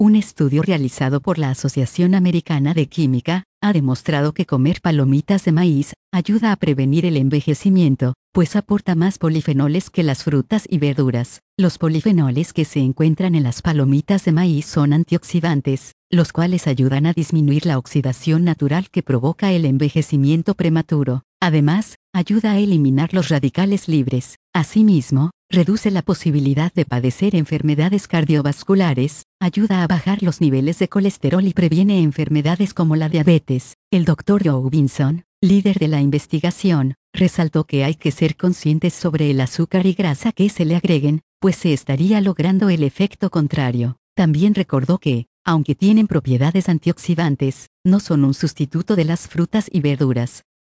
Un estudio realizado por la Asociación Americana de Química ha demostrado que comer palomitas de maíz ayuda a prevenir el envejecimiento, pues aporta más polifenoles que las frutas y verduras. Los polifenoles que se encuentran en las palomitas de maíz son antioxidantes, los cuales ayudan a disminuir la oxidación natural que provoca el envejecimiento prematuro. Además, ayuda a eliminar los radicales libres. Asimismo, reduce la posibilidad de padecer enfermedades cardiovasculares, ayuda a bajar los niveles de colesterol y previene enfermedades como la diabetes. El Dr. Joe Vinson, líder de la investigación, resaltó que hay que ser conscientes sobre el azúcar y grasa que se le agreguen, pues se estaría logrando el efecto contrario. También recordó que, aunque tienen propiedades antioxidantes, no son un sustituto de las frutas y verduras.